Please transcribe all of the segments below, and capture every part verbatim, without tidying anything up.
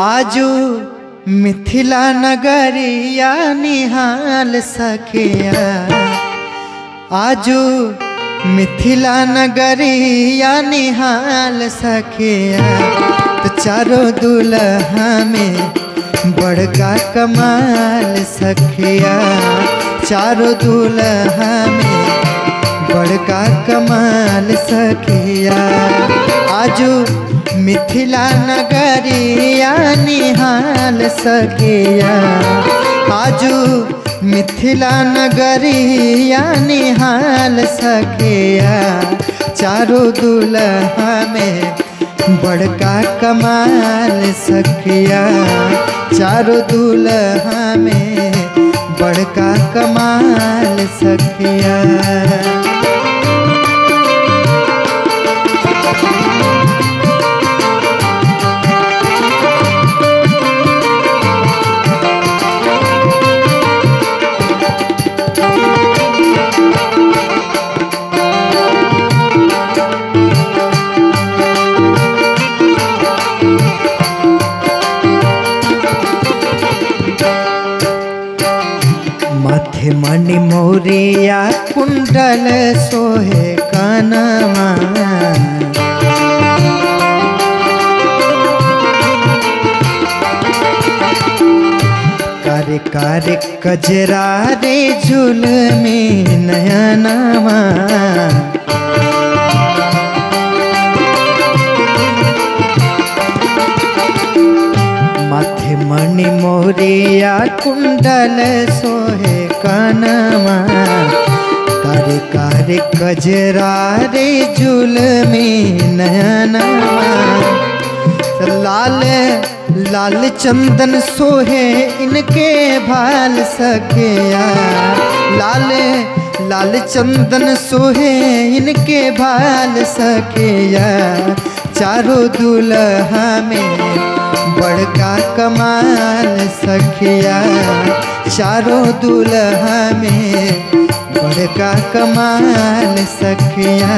आजू मिथिला नगरिया निहाल सखिया, आजू मिथिला नगरिया निहाल सखिया। तो चारों दुल्हा में बड़का कमाल सखिया, चारों दुल्हा में बड़का कमाल सखिया। आजू मिथिला नगरिया निहाल सखिया, आजू मिथिला नगरिया निहाल सखिया। चारों दुल्हा में बड़का कमाल सखिया, चारों दुल्हा में बड़का कमाल सखिया। माथे मणि मोरिया कुंडल सोहे कानमा, कारे कारे कजरा रे झुलमी नयनमा। माथे मणि मोरिया कुंडल सोहे कानमा, कारे कारे कजरा रे झुलमी नयनमा। लाल लाल चंदन सोहे इनके भाल सखिया, लाल लाल चंदन सोहे इनके भाल सखिया। चारों दुल्हा में बड़का कमाल सखिया, चारों दुल्हा में बड़का कमाल सखिया।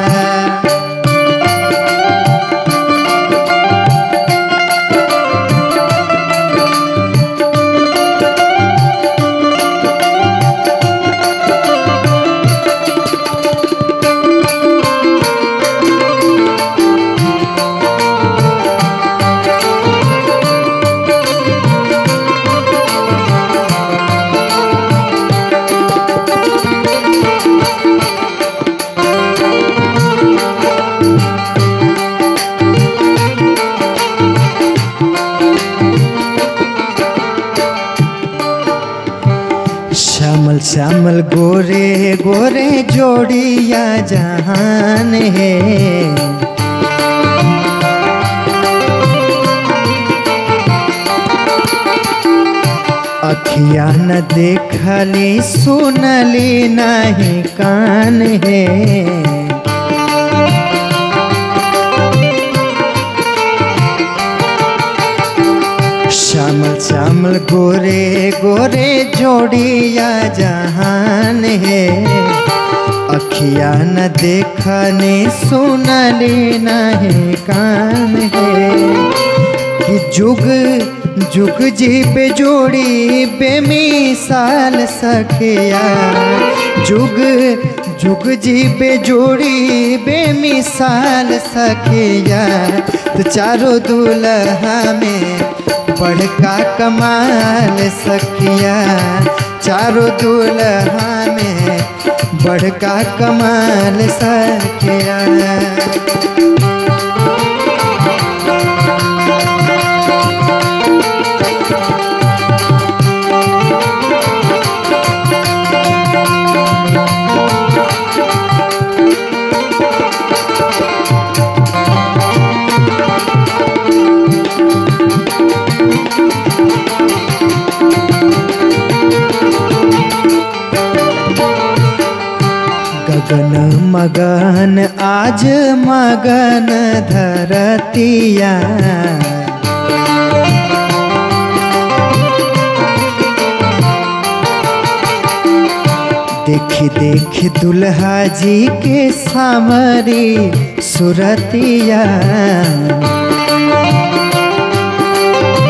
श्यामल श्यामल गोरे गोरे जोड़िया जहान है, अखिया न देखली सुनली नहीं कान है। श्यामल श्यामल गोरे गोरे जोड़िया जहान है, अखिया न देखने सुनली नहीं कान है। कि जुग जुग जी पे जोड़ी बेमिसाल सखिया, जुग जुग जी पे जोड़ी बेमिसाल सखिया। तो चारों दुल्हा में बड़का कमाल सखिया, चारों दुल्हा में बड़का कमाल सखिया। गगन मगन आज मगन धरतिया, देखी देखी दुल्हा जी के सामरी सुरतिया।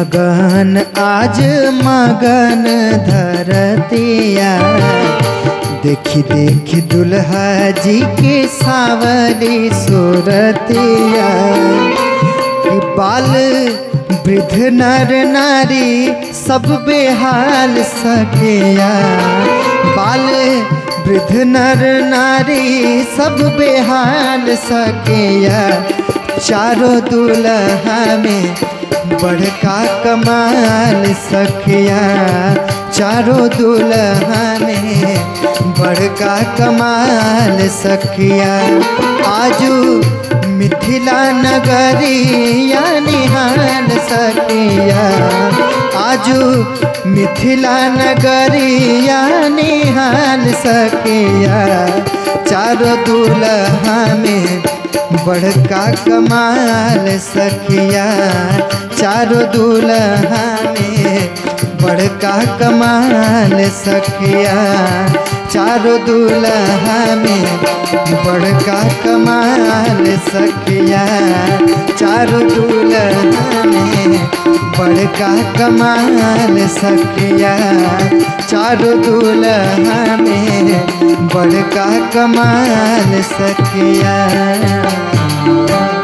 मगन आज मगन धरतिया। देखी देखी दुल्हा जी के सावली सूरतिया। कि बाल वृद्ध नर नारी सब बेहाल सखिया। बाल वृद्ध नर नारी सब बेहाल सखिया। चारों दुल्हा में बड़का कमाल सखिया। चारों दुल्हा में बड़का कमाल सखिया। आजू मिथिला नगरिया निहाल सखिया। आजू मिथिला नगरिया निहाल सखिया। चारों दुल्हा में बड़का कमाल सखिया। चारों दुल्हा में बड़का कमाल सखिया। चारों दुल्हा में बड़का कमाल सखिया। चारों दुल्हा में बड़का कमाल सखिया। चारों दुल्हा में बड़का कमाल सखिया।